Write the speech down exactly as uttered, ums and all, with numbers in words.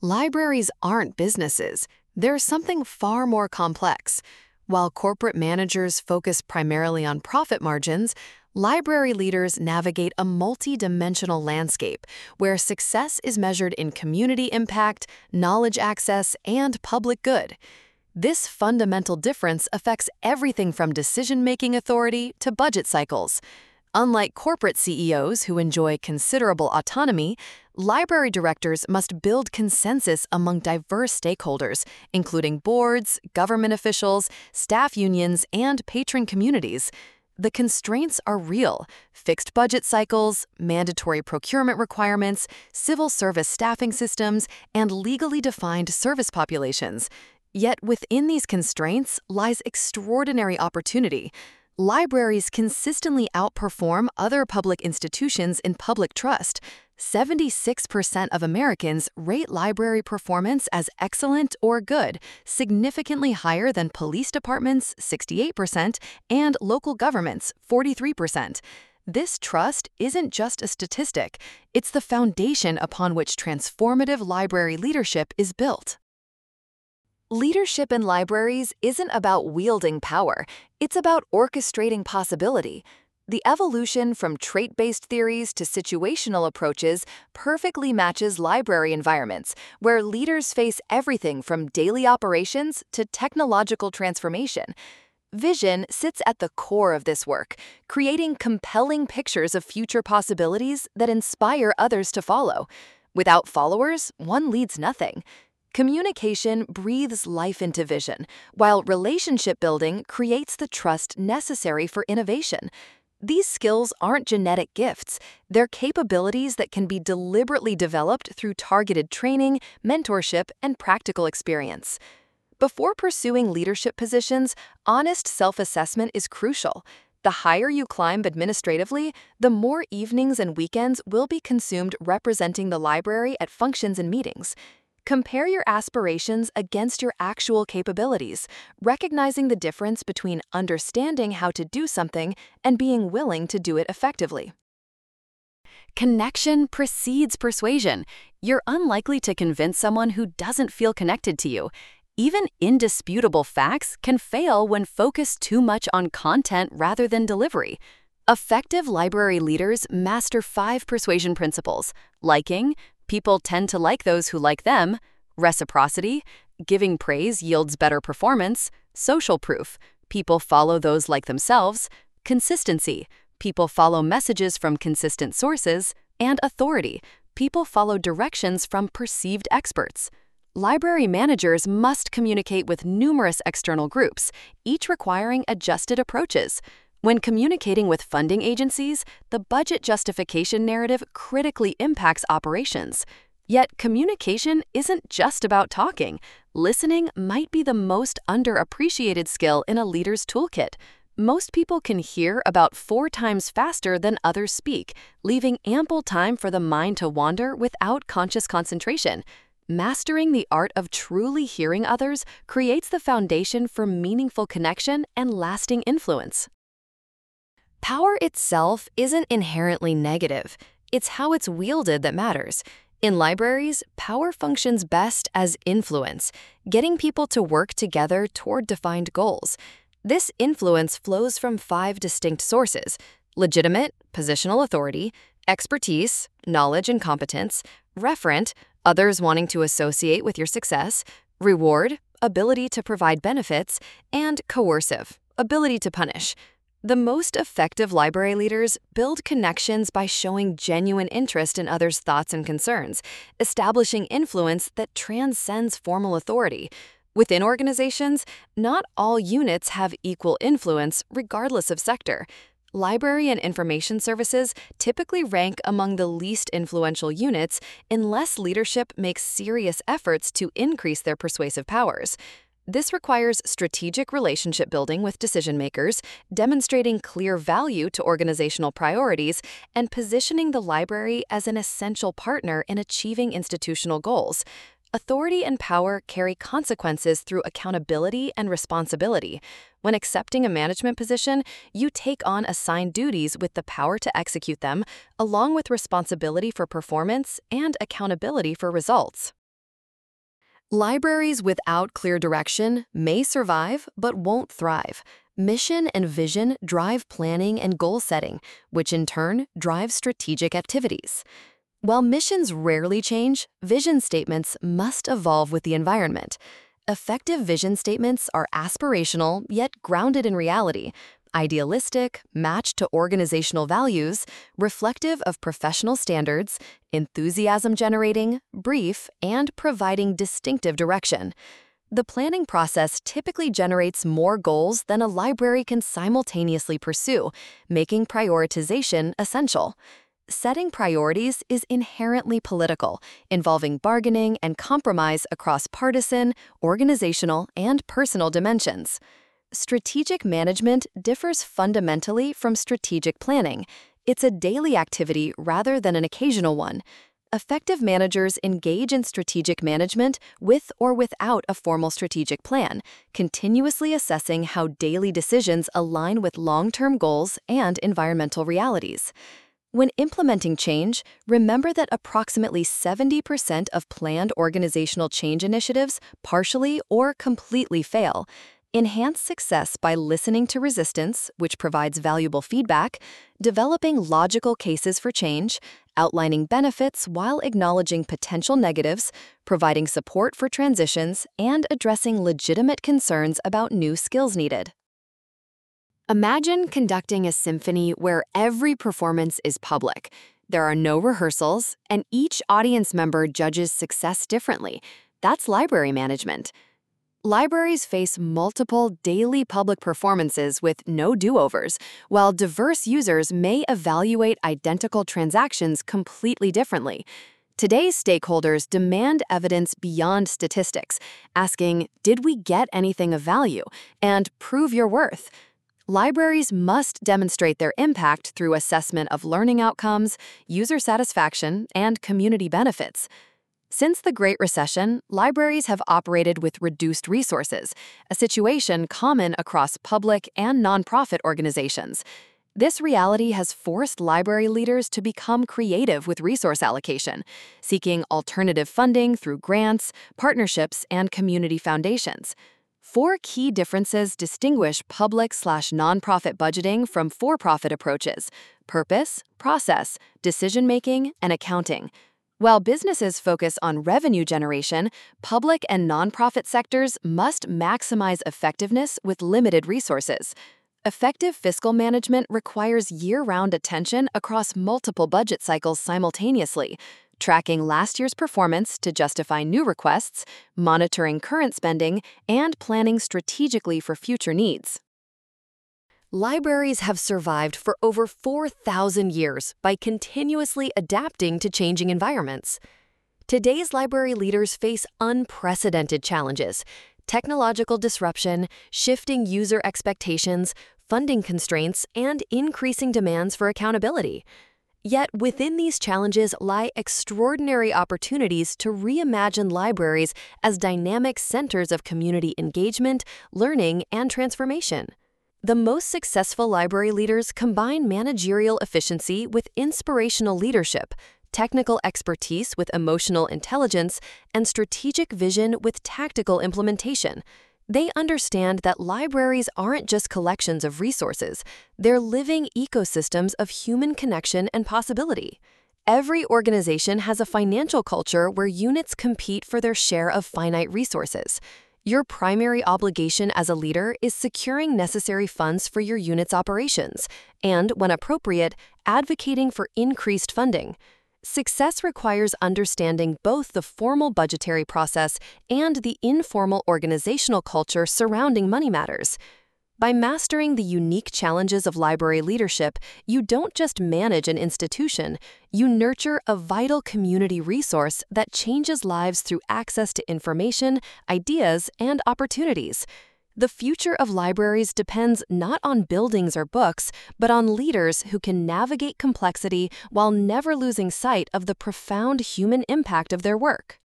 Libraries aren't businesses. They're something far more complex. While corporate managers focus primarily on profit margins, library leaders navigate a multi-dimensional landscape where success is measured in community impact, knowledge access, and public good. This fundamental difference affects everything from decision-making authority to budget cycles. Unlike corporate C E Os who enjoy considerable autonomy, library directors must build consensus among diverse stakeholders, including boards, government officials, staff unions, and patron communities. The constraints are real: fixed budget cycles, mandatory procurement requirements, civil service staffing systems, and legally defined service populations. Yet within these constraints lies extraordinary opportunity. Libraries consistently outperform other public institutions in public trust. seventy-six percent of Americans rate library performance as excellent or good, significantly higher than police departments, sixty-eight percent, and local governments, forty-three percent. This trust isn't just a statistic, it's the foundation upon which transformative library leadership is built. Leadership in libraries isn't about wielding power, it's about orchestrating possibility. The evolution from trait-based theories to situational approaches perfectly matches library environments, where leaders face everything from daily operations to technological transformation. Vision sits at the core of this work, creating compelling pictures of future possibilities that inspire others to follow. Without followers, one leads nothing. Communication breathes life into vision, while relationship building creates the trust necessary for innovation. These skills aren't genetic gifts, they're capabilities that can be deliberately developed through targeted training, mentorship, and practical experience. Before pursuing leadership positions, honest self-assessment is crucial. The higher you climb administratively, the more evenings and weekends will be consumed representing the library at functions and meetings. Compare your aspirations against your actual capabilities, recognizing the difference between understanding how to do something and being willing to do it effectively. Connection precedes persuasion. You're unlikely to convince someone who doesn't feel connected to you. Even indisputable facts can fail when focused too much on content rather than delivery. Effective library leaders master five persuasion principles: liking, people tend to like those who like them; reciprocity, giving praise yields better performance; social proof, people follow those like themselves; consistency, people follow messages from consistent sources; and authority, people follow directions from perceived experts. Library managers must communicate with numerous external groups, each requiring adjusted approaches. When communicating with funding agencies, the budget justification narrative critically impacts operations. Yet communication isn't just about talking. Listening might be the most underappreciated skill in a leader's toolkit. Most people can hear about four times faster than others speak, leaving ample time for the mind to wander without conscious concentration. Mastering the art of truly hearing others creates the foundation for meaningful connection and lasting influence. Power itself isn't inherently negative. It's how it's wielded that matters. In libraries, power functions best as influence, getting people to work together toward defined goals. This influence flows from five distinct sources: legitimate, positional authority; expertise, knowledge and competence; referent, others wanting to associate with your success; reward, ability to provide benefits; and coercive, ability to punish. The most effective library leaders build connections by showing genuine interest in others' thoughts and concerns, establishing influence that transcends formal authority. Within organizations, not all units have equal influence regardless of sector. Library and information services typically rank among the least influential units unless leadership makes serious efforts to increase their persuasive powers. This requires strategic relationship building with decision makers, demonstrating clear value to organizational priorities, and positioning the library as an essential partner in achieving institutional goals. Authority and power carry consequences through accountability and responsibility. When accepting a management position, you take on assigned duties with the power to execute them, along with responsibility for performance and accountability for results. Libraries without clear direction may survive but won't thrive. Mission and vision drive planning and goal setting, which in turn drives strategic activities. While missions rarely change, vision statements must evolve with the environment. Effective vision statements are aspirational yet grounded in reality, idealistic, matched to organizational values, reflective of professional standards, enthusiasm-generating, brief, and providing distinctive direction. The planning process typically generates more goals than a library can simultaneously pursue, making prioritization essential. Setting priorities is inherently political, involving bargaining and compromise across partisan, organizational, and personal dimensions. Strategic management differs fundamentally from strategic planning. It's a daily activity rather than an occasional one. Effective managers engage in strategic management with or without a formal strategic plan, continuously assessing how daily decisions align with long-term goals and environmental realities. When implementing change, remember that approximately seventy percent of planned organizational change initiatives partially or completely fail. Enhance success by listening to resistance, which provides valuable feedback, developing logical cases for change, outlining benefits while acknowledging potential negatives, providing support for transitions, and addressing legitimate concerns about new skills needed. Imagine conducting a symphony where every performance is public. There are no rehearsals, and each audience member judges success differently. That's library management. Libraries face multiple daily public performances with no do-overs, while diverse users may evaluate identical transactions completely differently. Today's stakeholders demand evidence beyond statistics, asking, "Did we get anything of value?" and "Prove your worth." Libraries must demonstrate their impact through assessment of learning outcomes, user satisfaction, and community benefits. Since the Great Recession, libraries have operated with reduced resources, a situation common across public and nonprofit organizations. This reality has forced library leaders to become creative with resource allocation, seeking alternative funding through grants, partnerships, and community foundations. Four key differences distinguish public slash nonprofit budgeting from for-profit approaches: purpose, process, decision-making, and accounting. While businesses focus on revenue generation, public and nonprofit sectors must maximize effectiveness with limited resources. Effective fiscal management requires year-round attention across multiple budget cycles simultaneously, tracking last year's performance to justify new requests, monitoring current spending, and planning strategically for future needs. Libraries have survived for over four thousand years by continuously adapting to changing environments. Today's library leaders face unprecedented challenges: technological disruption, shifting user expectations, funding constraints, and increasing demands for accountability. Yet within these challenges lie extraordinary opportunities to reimagine libraries as dynamic centers of community engagement, learning, and transformation. The most successful library leaders combine managerial efficiency with inspirational leadership, technical expertise with emotional intelligence, and strategic vision with tactical implementation. They understand that libraries aren't just collections of resources, they're living ecosystems of human connection and possibility. Every organization has a financial culture where units compete for their share of finite resources. Your primary obligation as a leader is securing necessary funds for your unit's operations and, when appropriate, advocating for increased funding. Success requires understanding both the formal budgetary process and the informal organizational culture surrounding money matters. By mastering the unique challenges of library leadership, you don't just manage an institution, you nurture a vital community resource that changes lives through access to information, ideas, and opportunities. The future of libraries depends not on buildings or books, but on leaders who can navigate complexity while never losing sight of the profound human impact of their work.